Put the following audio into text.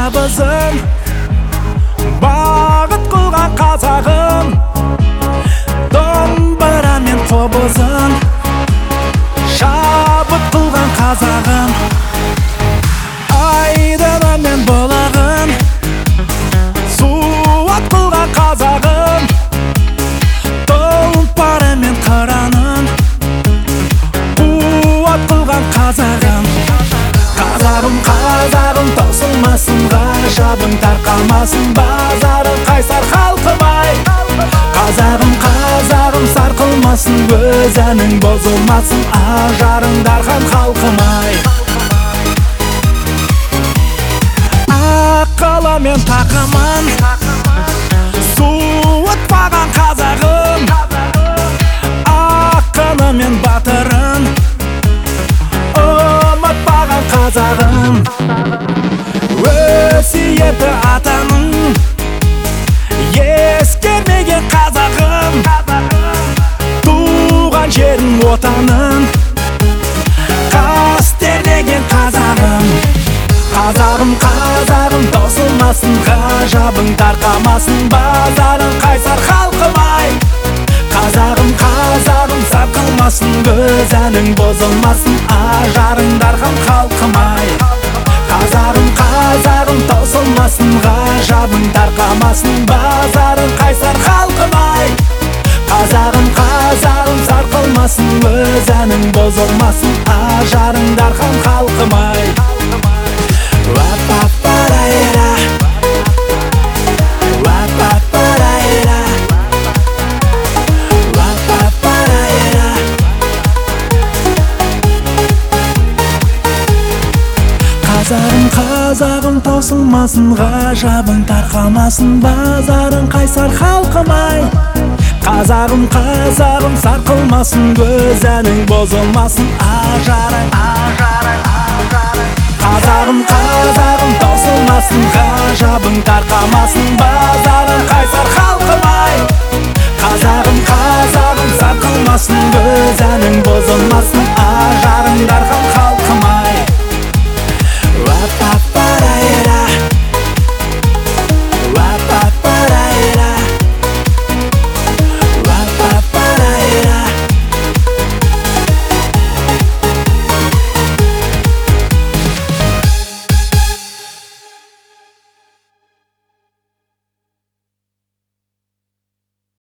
абызын бағыт қылған қазағым, домбыра мен қобызын шабыт қылған қазағым, айдыны мен бұлағын суат қылған қазағым, тұлпары мен қыранын қуат қылған қазағым. Қазағым, қазағым, таусылмасын, ғажабың тарқамасын, базарың қайсар халқым-ай. Қазағым, қазағым, сарқылмасын, өз әнің бұзылмасын, ажарың дархан халқым-ай. Ақылы мен тақымын суытпаған қазағым, ақыны мен батырын қазағым, өсиеті атаның ескермеген қазағым, туған жерін отанын қастерлеген қазағым. Қазағым, қазағым, таусылмасын, ғажабың тарқамасын, базарың қайсар халқым-ай. Қазағым, қазағым, сарқылмасын, өз әнің бұзылмасын, ажарың дархан халқым-ай. Қазағым, қазағым, таусылмасын, ғажабың тарқамасын, базарың қайсар халқым-ай. Қазағым, қазағым, сарқылмасын, өз әнің бұзылмасын, ажарың дархан халқым-ай. Қазағым, қазағым, таусылмасын, ғажабың тарқамасын, базарың қайсар халқым-ай. Қазағым, қазағым, сарқылмасын, өз әнің бұзылмасын, ажарың. Қазағым, қазағым, таусылмасын, ғажабың тарқамасын, базарың қайсар халқым-ай. Қазағым, қазағым, сарқылмасын, өз әнің бұзылмасын, ажарың дархан халқым-ай.